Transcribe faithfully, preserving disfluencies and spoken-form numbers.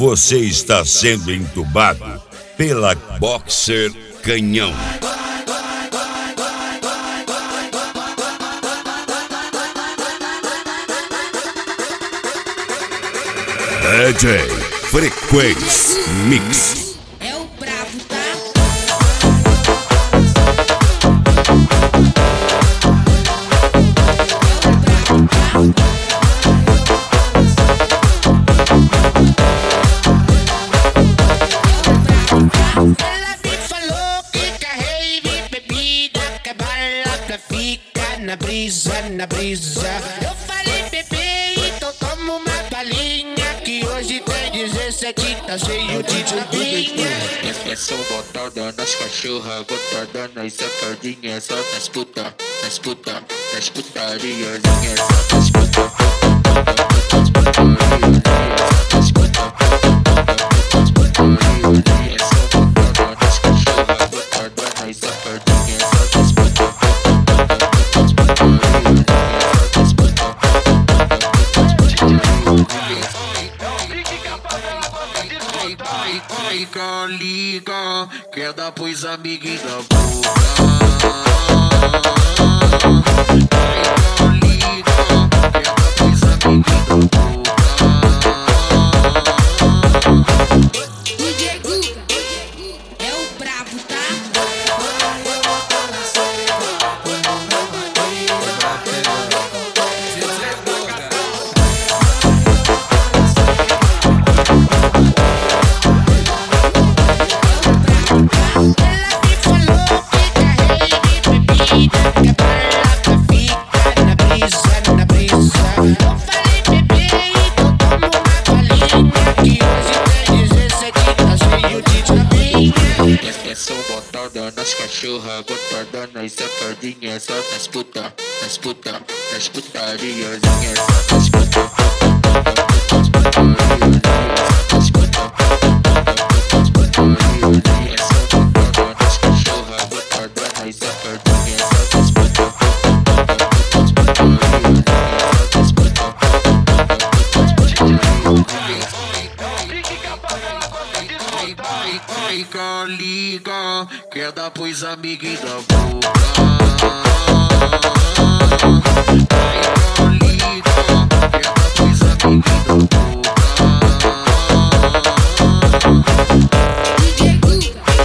Você está sendo entubado pela Boxer Canhão. D J Frequência Mix. É o brabo, tá? Ela me falou que carrei de bebida, que a balada fica na brisa, na brisa. Eu falei, bebê, então toma uma balinha, que hoje tem dezessete, tá cheio de tapinha. É só botada nas cachorras, botada nas safadinhas, só nas puta, nas puta, nas putarias, só nas puta. Liga, liga, quer dar pros amiguinhos da boca. Liga, liga, quer dar pros amiguinhos da boca. D J Guga é o brabo, tá? É só botada nas cachorras, botada nas safadinhas, só nas puta, nas puta, nas putarias, só nas puta. Liga, liga, quer dar pros amiguinhos da boca. Liga, liga, quer dar pros amiguinhos.